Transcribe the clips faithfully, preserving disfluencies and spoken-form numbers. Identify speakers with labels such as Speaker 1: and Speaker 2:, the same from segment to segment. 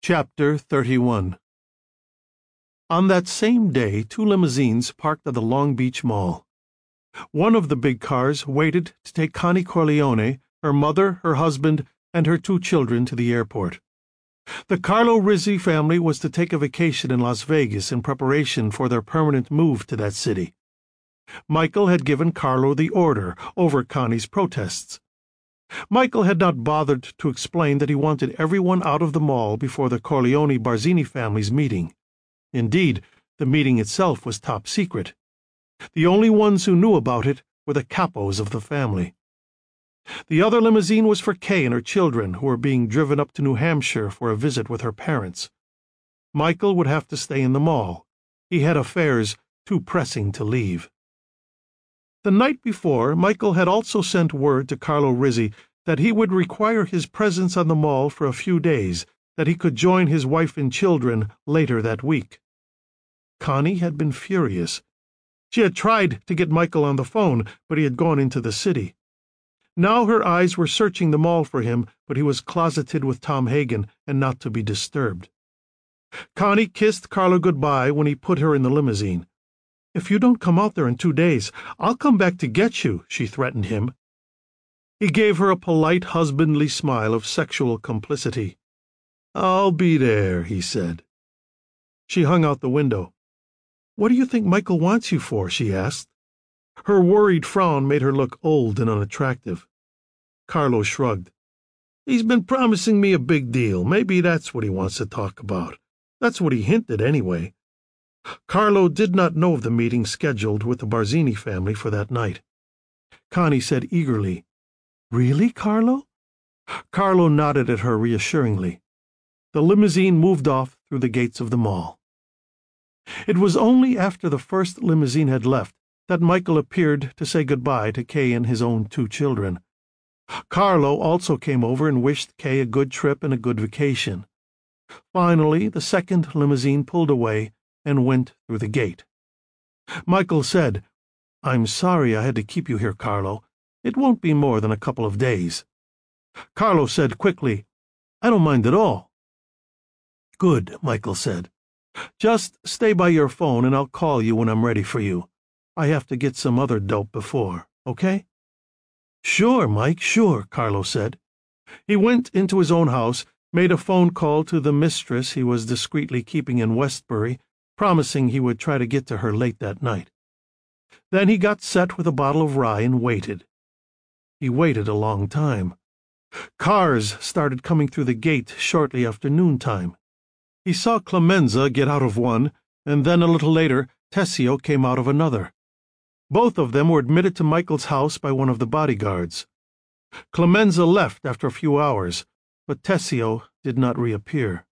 Speaker 1: Chapter thirty-one. On that same day, two limousines parked at the Long Beach Mall. One of the big cars waited to take Connie Corleone, her mother, her husband, and her two children to the airport. The Carlo Rizzi family was to take a vacation in Las Vegas in preparation for their permanent move to that city. Michael had given Carlo the order over Connie's protests. Michael had not bothered to explain that he wanted everyone out of the mall before the Corleone-Barzini family's meeting. Indeed, the meeting itself was top secret. The only ones who knew about it were the capos of the family. The other limousine was for Kay and her children, who were being driven up to New Hampshire for a visit with her parents. Michael would have to stay in the mall. He had affairs too pressing to leave. The night before, Michael had also sent word to Carlo Rizzi that he would require his presence on the mall for a few days, that he could join his wife and children later that week. Connie had been furious. She had tried to get Michael on the phone, but he had gone into the city. Now her eyes were searching the mall for him, but he was closeted with Tom Hagen and not to be disturbed. Connie kissed Carlo goodbye when he put her in the limousine. "If you don't come out there in two days, I'll come back to get you," she threatened him. He gave her a polite, husbandly smile of sexual complicity. "I'll be there," he said. She hung out the window. "What do you think Michael wants you for?" she asked. Her worried frown made her look old and unattractive. Carlo shrugged. "He's been promising me a big deal. Maybe that's what he wants to talk about. That's what he hinted, anyway." Carlo did not know of the meeting scheduled with the Barzini family for that night. Connie said eagerly, "Really, Carlo?" Carlo nodded at her reassuringly. The limousine moved off through the gates of the mall. It was only after the first limousine had left that Michael appeared to say goodbye to Kay and his own two children. Carlo also came over and wished Kay a good trip and a good vacation. Finally, the second limousine pulled away and went through the gate. Michael said, "I'm sorry I had to keep you here, Carlo. It won't be more than a couple of days." Carlo said quickly, "I don't mind at all." "Good," Michael said. "Just stay by your phone and I'll call you when I'm ready for you. I have to get some other dope before, okay?" "Sure, Mike, sure," Carlo said. He went into his own house, made a phone call to the mistress he was discreetly keeping in Westbury, promising he would try to get to her late that night. Then he got set with a bottle of rye and waited. He waited a long time. Cars started coming through the gate shortly after noontime. He saw Clemenza get out of one, and then a little later, Tessio came out of another. Both of them were admitted to Michael's house by one of the bodyguards. Clemenza left after a few hours, but Tessio did not reappear.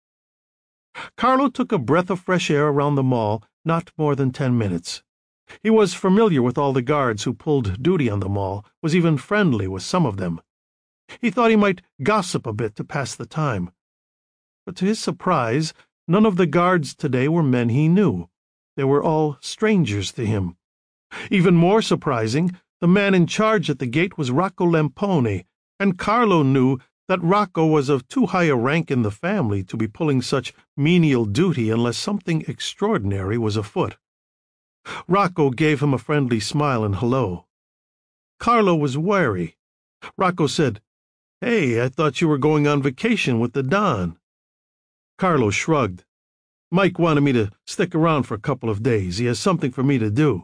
Speaker 1: Carlo took a breath of fresh air around the mall, not more than ten minutes. He was familiar with all the guards who pulled duty on the mall, was even friendly with some of them. He thought he might gossip a bit to pass the time. But to his surprise, none of the guards today were men he knew. They were all strangers to him. Even more surprising, the man in charge at the gate was Rocco Lampone, and Carlo knew that Rocco was of too high a rank in the family to be pulling such menial duty unless something extraordinary was afoot. Rocco gave him a friendly smile and hello. Carlo was wary. Rocco said, "Hey, I thought you were going on vacation with the Don." Carlo shrugged. "Mike wanted me to stick around for a couple of days. He has something for me to do."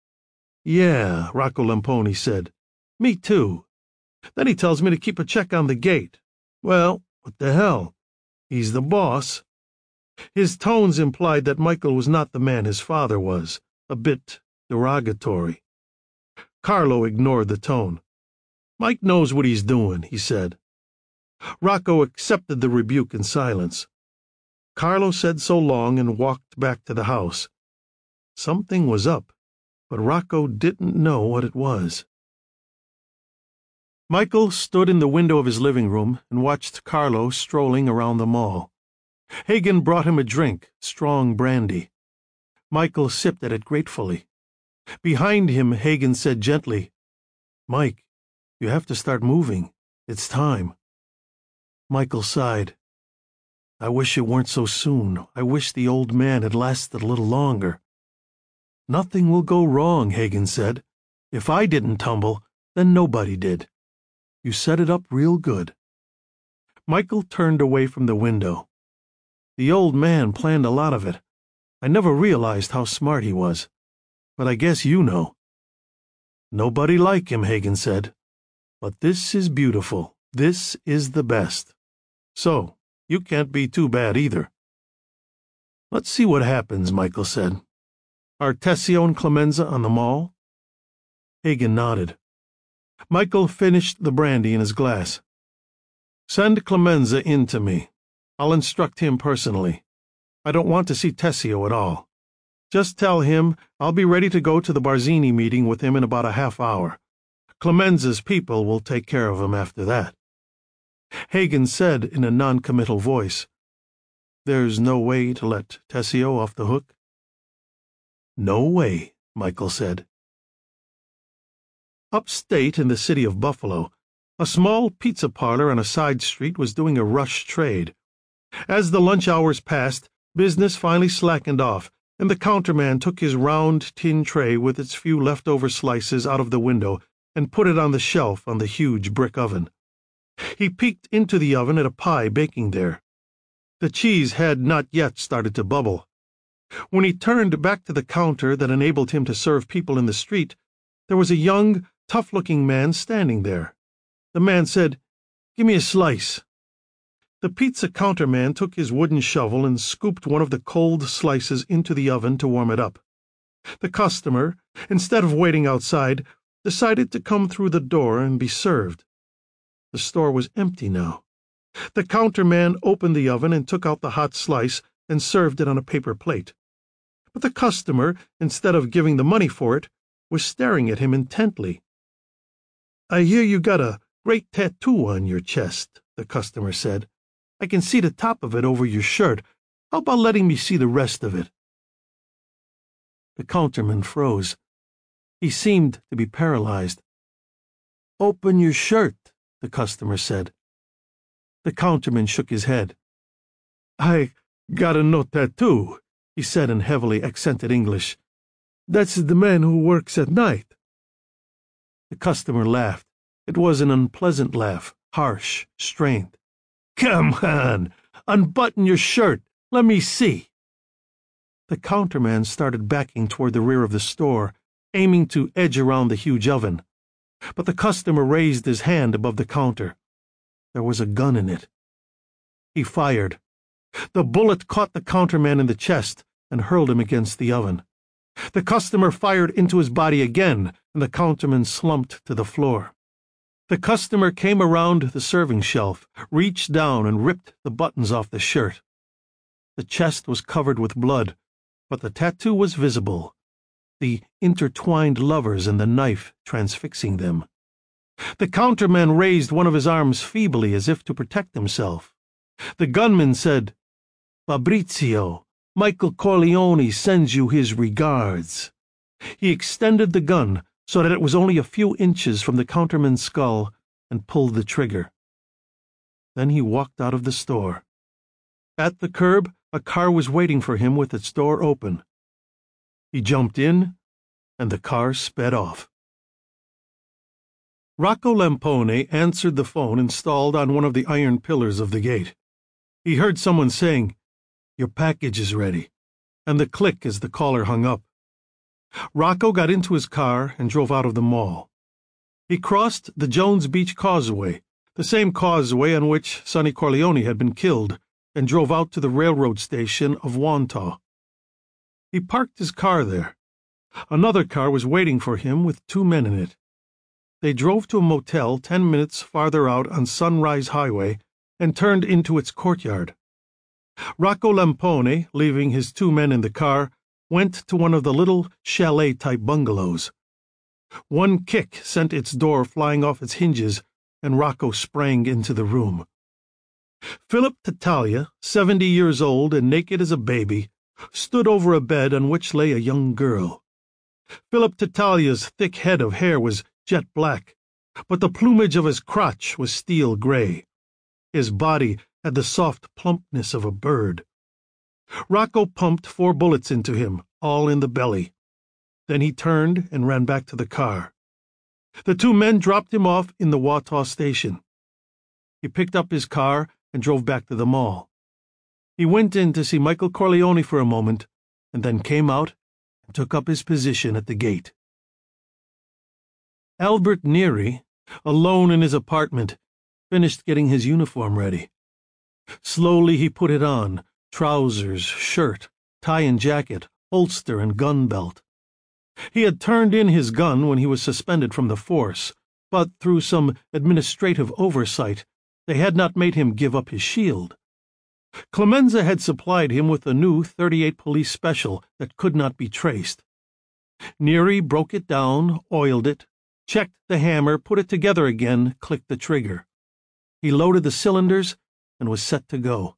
Speaker 1: "Yeah," Rocco Lampone said. "Me too. Then he tells me to keep a check on the gate. Well, what the hell? He's the boss." His tones implied that Michael was not the man his father was, a bit derogatory. Carlo ignored the tone. "Mike knows what he's doing," he said. Rocco accepted the rebuke in silence. Carlo said so long and walked back to the house. Something was up, but Rocco didn't know what it was. Michael stood in the window of his living room and watched Carlo strolling around the mall. Hagen brought him a drink, strong brandy. Michael sipped at it gratefully. Behind him, Hagen said gently, "Mike, you have to start moving. It's time." Michael sighed. I wish it weren't so soon. I wish the old man had lasted a little longer. Nothing will go wrong, Hagen said. If I didn't tumble, then nobody did. You set it up real good. Michael turned away from the window. The old man planned a lot of it. I never realized how smart he was. But I guess you know. Nobody like him, Hagen said. But this is beautiful. This is the best. So, you can't be too bad either. Let's see what happens, Michael said. Are Tessio and Clemenza on the mall? Hagen nodded. Michael finished the brandy in his glass. Send Clemenza in to me. I'll instruct him personally. I don't want to see Tessio at all. Just tell him I'll be ready to go to the Barzini meeting with him in about a half hour. Clemenza's people will take care of him after that. Hagen said in a non-committal voice, There's no way to let Tessio off the hook? No way, Michael said. Upstate in the city of Buffalo, a small pizza parlor on a side street was doing a rush trade. As the lunch hours passed, business finally slackened off, and the counterman took his round tin tray with its few leftover slices out of the window and put it on the shelf on the huge brick oven. He peeked into the oven at a pie baking there. The cheese had not yet started to bubble. When he turned back to the counter that enabled him to serve people in the street, there was a young, tough-looking man standing there. The man said, Give me a slice. The pizza counterman took his wooden shovel and scooped one of the cold slices into the oven to warm it up. The customer, instead of waiting outside, decided to come through the door and be served. The store was empty now. The counterman opened the oven and took out the hot slice and served it on a paper plate. But the customer, instead of giving the money for it, was staring at him intently. I hear you got a great tattoo on your chest, the customer said. I can see the top of it over your shirt. How about letting me see the rest of it? The counterman froze. He seemed to be paralyzed. Open your shirt, the customer said. The counterman shook his head. I got a no tattoo, he said in heavily accented English. That's the man who works at night. The customer laughed. It was an unpleasant laugh, harsh, strained. Come on, unbutton your shirt. Let me see. The counterman started backing toward the rear of the store, aiming to edge around the huge oven. But the customer raised his hand above the counter. There was a gun in it. He fired. The bullet caught the counterman in the chest and hurled him against the oven. The customer fired into his body again, and the counterman slumped to the floor. The customer came around the serving shelf, reached down and ripped the buttons off the shirt. The chest was covered with blood, but the tattoo was visible, the intertwined lovers and the knife transfixing them. The counterman raised one of his arms feebly as if to protect himself. The gunman said, Fabrizio, Michael Corleone sends you his regards. He extended the gun so that it was only a few inches from the counterman's skull and pulled the trigger. Then he walked out of the store. At the curb, a car was waiting for him with its door open. He jumped in, and the car sped off. Rocco Lampone answered the phone installed on one of the iron pillars of the gate. He heard someone saying, Your package is ready, and the click as the caller hung up. Rocco got into his car and drove out of the mall. He crossed the Jones Beach Causeway, the same causeway on which Sonny Corleone had been killed, and drove out to the railroad station of Wantagh. He parked his car there. Another car was waiting for him with two men in it. They drove to a motel ten minutes farther out on Sunrise Highway and turned into its courtyard. Rocco Lampone, leaving his two men in the car, went to one of the little chalet-type bungalows. One kick sent its door flying off its hinges, and Rocco sprang into the room. Philip Tattaglia, seventy years old and naked as a baby, stood over a bed on which lay a young girl. Philip Tattaglia's thick head of hair was jet black, but the plumage of his crotch was steel gray. His body, had the soft plumpness of a bird. Rocco pumped four bullets into him, all in the belly. Then he turned and ran back to the car. The two men dropped him off in the Wautaw station. He picked up his car and drove back to the mall. He went in to see Michael Corleone for a moment, and then came out and took up his position at the gate. Albert Neary, alone in his apartment, finished getting his uniform ready. Slowly he put it on, trousers, shirt, tie and jacket, holster and gun belt. He had turned in his gun when he was suspended from the force, but through some administrative oversight, they had not made him give up his shield. Clemenza had supplied him with a new thirty-eight Police Special that could not be traced. Neary broke it down, oiled it, checked the hammer, put it together again, clicked the trigger. He loaded the cylinders and was set to go.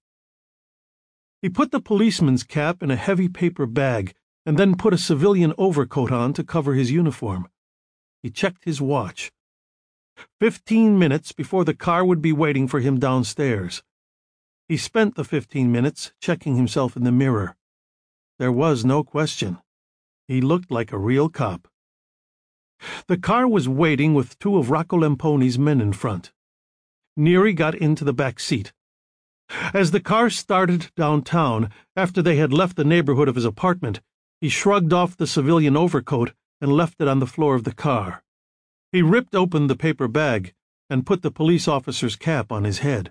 Speaker 1: He put the policeman's cap in a heavy paper bag and then put a civilian overcoat on to cover his uniform. He checked his watch. Fifteen minutes before the car would be waiting for him downstairs. He spent the fifteen minutes checking himself in the mirror. There was no question. He looked like a real cop. The car was waiting with two of Rocco Lampone's men in front. Neary got into the back seat. As the car started downtown, after they had left the neighborhood of his apartment, he shrugged off the civilian overcoat and left it on the floor of the car. He ripped open the paper bag and put the police officer's cap on his head.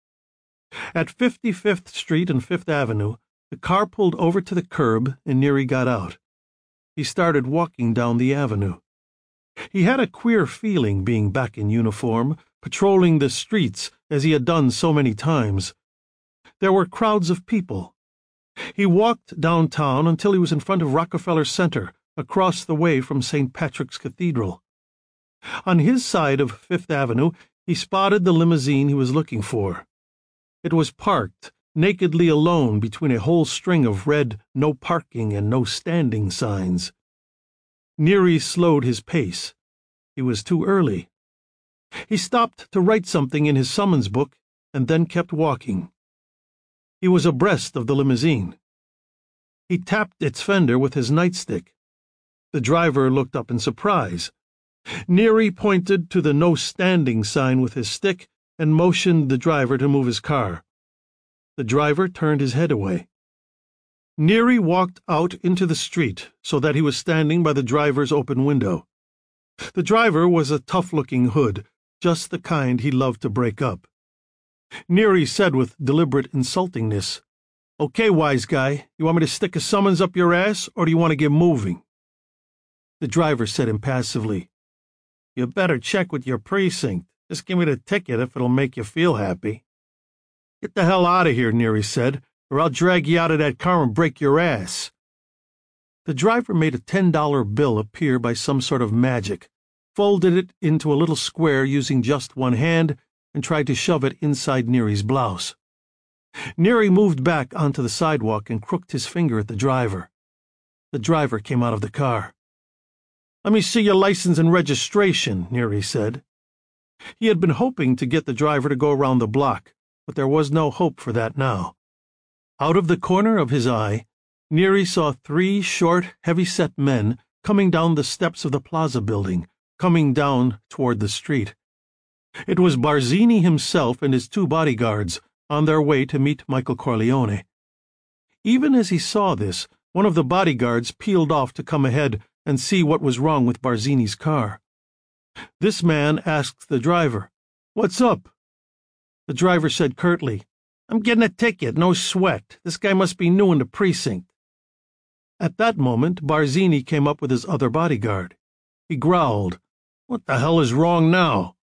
Speaker 1: At fifty-fifth Street and Fifth Avenue, the car pulled over to the curb and Neary got out. He started walking down the avenue. He had a queer feeling being back in uniform, patrolling the streets as he had done so many times. There were crowds of people. He walked downtown until he was in front of Rockefeller Center, across the way from Saint Patrick's Cathedral. On his side of Fifth Avenue, he spotted the limousine he was looking for. It was parked, nakedly alone between a whole string of red "no parking" and "no standing" signs. Neary slowed his pace. He was too early. He stopped to write something in his summons book and then kept walking. He was abreast of the limousine. He tapped its fender with his nightstick. The driver looked up in surprise. Neary pointed to the "no standing" sign with his stick and motioned the driver to move his car. The driver turned his head away. Neary walked out into the street so that he was standing by the driver's open window. The driver was a tough-looking hood, just the kind he loved to break up. Neary said with deliberate insultingness, "Okay, wise guy, you want me to stick a summons up your ass, or do you want to get moving?" The driver said impassively, "You better check with your precinct. Just give me the ticket if it'll make you feel happy." "Get the hell out of here," Neary said, "or I'll drag you out of that car and break your ass." The driver made a ten dollar bill appear by some sort of magic, folded it into a little square using just one hand, and tried to shove it inside Neary's blouse. Neary moved back onto the sidewalk and crooked his finger at the driver. The driver came out of the car. "Let me see your license and registration," Neary said. He had been hoping to get the driver to go around the block, but there was no hope for that now. Out of the corner of his eye, Neary saw three short, heavy-set men coming down the steps of the Plaza Building, coming down toward the street. It was Barzini himself and his two bodyguards, on their way to meet Michael Corleone. Even as he saw this, one of the bodyguards peeled off to come ahead and see what was wrong with Barzini's car. This man asked the driver, "What's up?" The driver said curtly, "I'm getting a ticket, no sweat. This guy must be new in the precinct." At that moment, Barzini came up with his other bodyguard. He growled, "What the hell is wrong now?"